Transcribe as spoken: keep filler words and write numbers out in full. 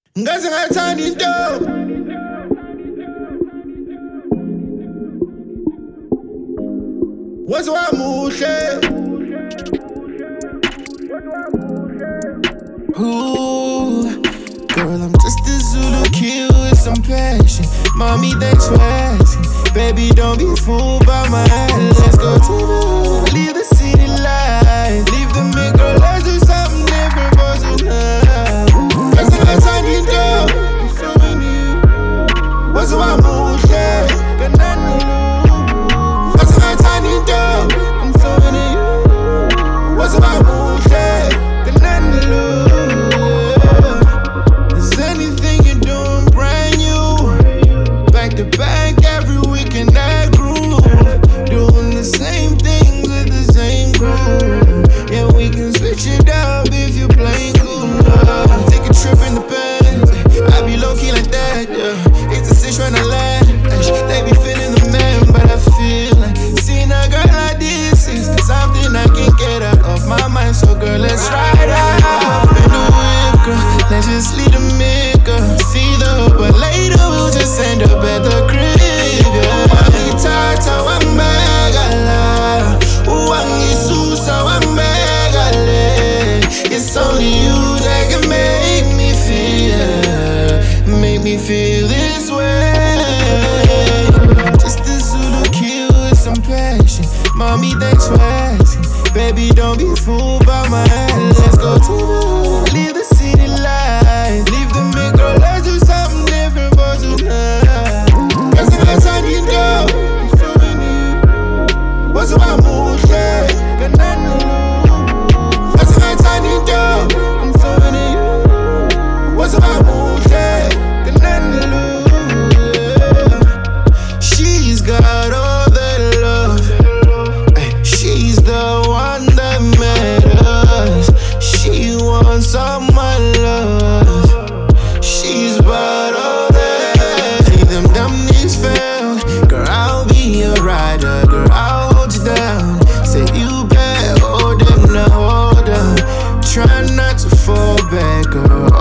Ngaze ngathanda into waze wamuhle. Ooh, girl, I'm just a Zulu kid with some passion. Mommy, thanks for asking. Baby, don't be fooled by my eyes. Let's go to the leave the city life. Leave the mid, girl, let's do something different for tonight. Cause I got tiny dough, I'm feeling you. What's about moonshine? Got nothing to lose. Cause I got tiny dough, I'm feeling you. What's about moonshine? Got nothing to lose. Is anything you're doing brand new? Back to back every weekend that groove. Doing the same things with the same groove. Yeah, we can switch it up if you're playing cool enough. Take a trip in the past, I be low key like that, yeah. It's a six when I laugh. They be feeling the man, but I feel like seeing a girl like this is something I can't get out of my mind. So girl, let's ride out in the whip, girl. Let's just leave the mid, girl. See the hood, but later we'll just end up at the crib, yeah. Tata wambegala, uwangisusa wambegale. It's only you that can make me feel, make me feel this way. Just a Zulu kid with some passion. Mommy, thanks for asking. Baby, don't be fooled by my eyes. Let's go to the leave the city life. Leave the mid, girl, let's do something different for tonight. Cause I got tiny dough, I'm feeling you. What's about moonshine? Got nothing to lose. Cause I got tiny dough, I'm feeling you. What's about moonshine? Got nothing to lose. She's got all that love. Ay, she's the one that matters. She wants all my love. She's about all that. See them dummies fail. Girl, I'll be your rider. Girl, I'll hold you down. Say you better hold them, now hold them. Try not to fall back, girl.